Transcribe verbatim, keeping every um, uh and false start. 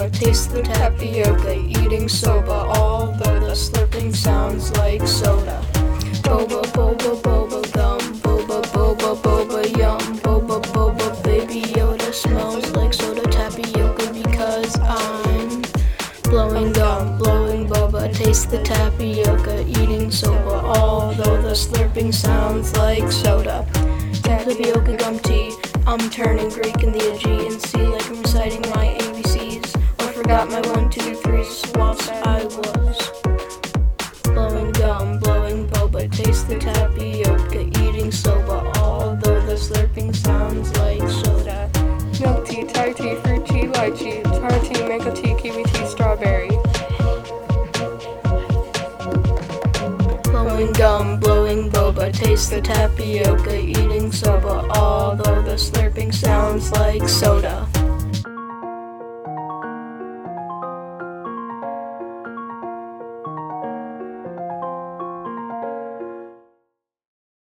boba, taste the tapioca, eating soba, although the slurping sounds like soda. Boba, boba, boba gum, boba, boba, boba yum, boba, boba, baby Yoda smells like soda tapioca because I'm blowing gum, blowing boba, taste the tapioca, eating soba, although the slurping sounds like soda. Tapioca gum tea, I'm turning Greek in the Aegean Sea like I'm reciting my A B Cs, or forgot my one, two, threes whilst I was blowing gum, blowing boba, taste the tapioca, eating soba, although the slurping sounds like soda. Milk tea, Thai tea, fruit tea, lychee, tar tea, mango tea, kiwi tea, strawberry. Blowing gum, blowing boba, taste the tapioca, eating soba, although the slurping sounds like soda.